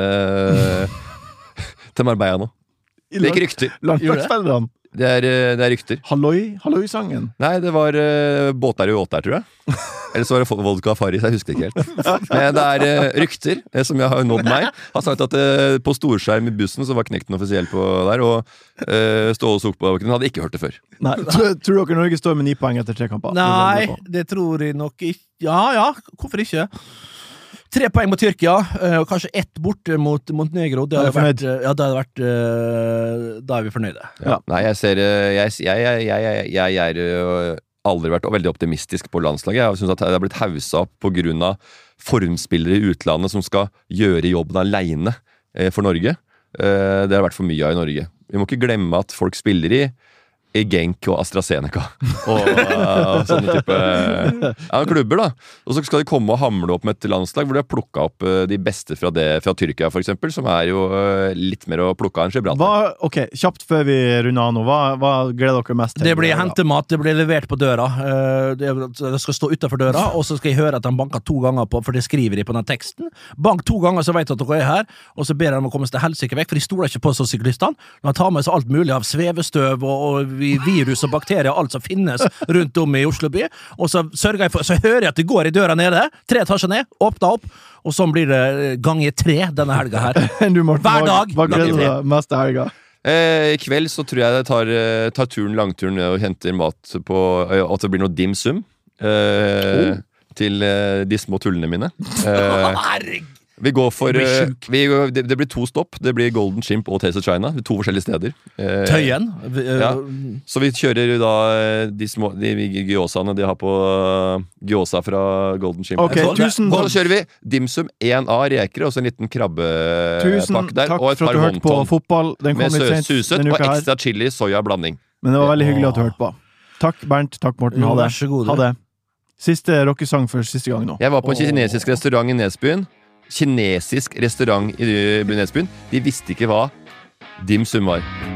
til Marbella nå. Det gikk rykter. Landslagsspillerne. Det er rykter. Halloi-sangen. Nei, det var båter i åter, tror jeg. Eller så var det vodka Faris, jeg husker ikke helt. Men det er rykter, som jeg har nådd meg. Har sagt at på storskjerm i bussen så var Knekten offisiell på der, og Ståle Sokbakken hadde ikke hørt det før. Nei, tror dere Norge står med 9 poeng etter 3 kamper? Nei, det tror jeg nok ikke. Ja, hvorfor ikke? 3 poeng mot Tyrkia, og kanskje 1 borte mot Montenegro. Det hadde vært da er vi fornøyde. Ja. Nei, jeg er aldri vært veldig optimistisk på landslaget. Jeg synes at det har blitt hauset opp på grunn av formspillere i utlandet som skal gjøre jobben alene for Norge. Det har vært for mye av i Norge. Vi må ikke glemme at folk spiller i Genk og AstraZeneca og sånne type klubber, da. Og så skal de komme og hamle opp med et landslag hvor de har plukket opp de beste fra Tyrkia, for eksempel, som er jo litt mer å plukke av enn Gibraltar. Ok, kjapt før vi runder av nå, hva gleder dere mest til? Det blir hentemat, det blir levert på døra. Det skal stå utenfor døra, og så skal jeg høre at de banker 2 ganger på, for det skriver de på den teksten. Bank 2 ganger, så vet du at dere er her, og så ber de å komme seg til helsike vekk, for de stoler ikke på så syklistene. De tar med seg alt mulig av svevestøv og virus og bakterier, alt som finnes rundt om i Oslo by, og så sørger jeg for, så hører jeg at det går i døra nede, 3 etasjer ned, åpner opp, og sånn blir det ganger 3 denne helga her. Hver dag. Hva gleder du deg mest til helga? I kveld så tror jeg jeg tar langturen og henter mat på, at det blir noe dim sum til de små tullene mine. Vi går for det blir 2 stopp. Det blir Golden Chimp og Taste of China. 2 forskjellige steder. Tøyen. Ja. Så vi kjører da de gyosaene de har på gyosa fra Golden Chimp. Okay, tusen takk. Så kjører vi dimsum, 1A reker og så en liten krabbepakke der. Og et par håndtonn med suset og ekstra chili soya-blanding. Men det var veldig hyggelig at du hørte på. Takk Bernt, takk Morten. Ha det. Vær så god. Ha det. Siste rockesang for siste gang nå. Jeg var på en kinesisk restaurant i Nesbyen. kinesisk restaurant i Nesbyen. De visste ikke hva dim sum var.